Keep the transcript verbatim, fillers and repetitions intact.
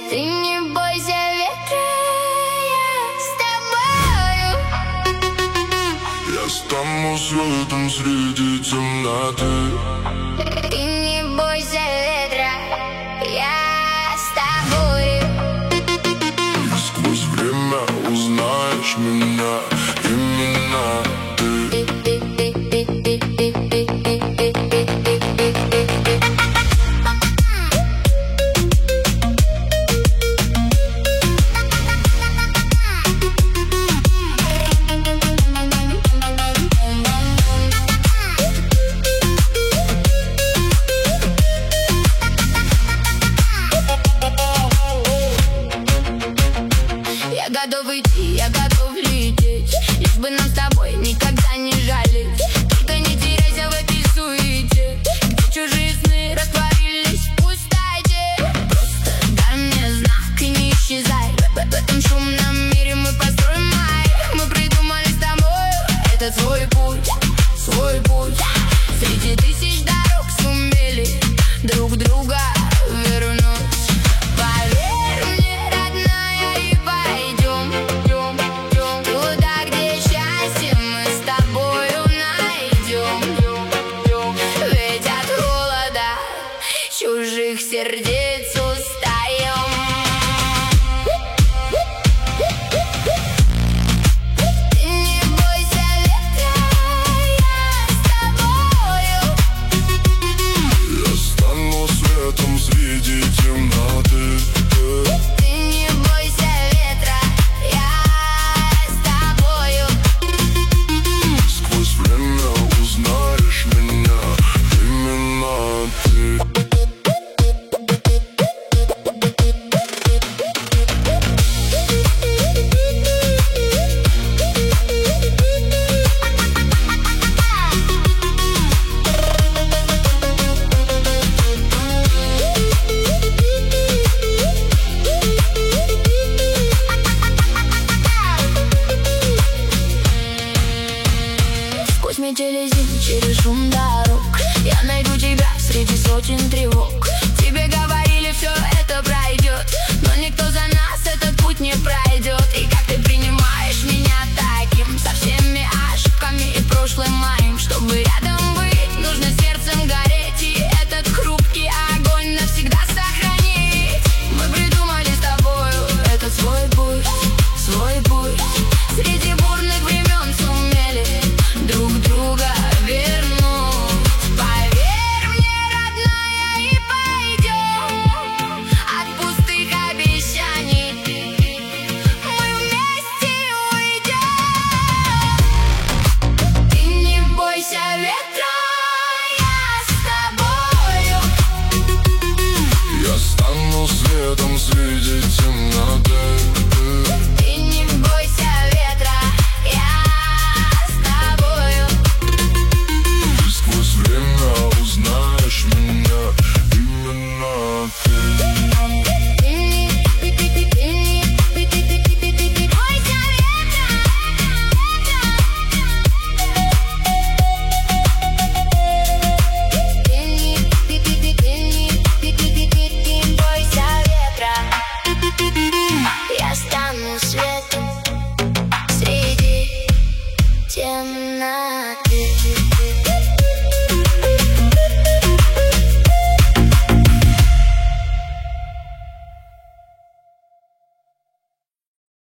Ты не бойся ветра, я с тобою. Я стану светом среди темноты. Ты не бойся ветра, я с тобою. И сквозь время узнаешь меня, именно ты. Я готов идти, я готов лететь, лишь бы нам с тобой никогда не жалеть. Только не теряйся в этой суете, где чужие сны растворились в пустоте. Просто дай мне знак и не исчезай. В, в, в этом шумном мире мы построим май. Мы придумали с тобой этот свой путь, свой путь. Среди тысяч дорог сумели друг друга вернуть. Поверь мне, родная, и пойдем туда, где счастье мы с тобою найдем. Ведь от холода чужих сердец устаем. Ты не бойся ветра, я с тобою. Я стану светом среди темноты. Ты не бойся ветра, я с тобою. Сквозь время узнаешь меня, именно ты. Сквозь метели зим, через шум дорог я найду тебя среди сотен тревог. Тебе говорили, все это пройдет, но никто за нас этот путь не пройдет. И как ты принимаешь меня таким, со всеми ошибками и прошлым моим? Чтобы рядом быть, нужно сердцем гореть, и этот хрупкий огонь навсегда сохранить. Мы придумали с тобою этот свой путь, свой путь. Среди бурных времен сумели друг друга вернуть. Поверь мне, родная, и пойдем от пустых обещаний. Мы вместе уйдем. Ты не бойся ветра, я с тобою. Я стану светом среди темноты.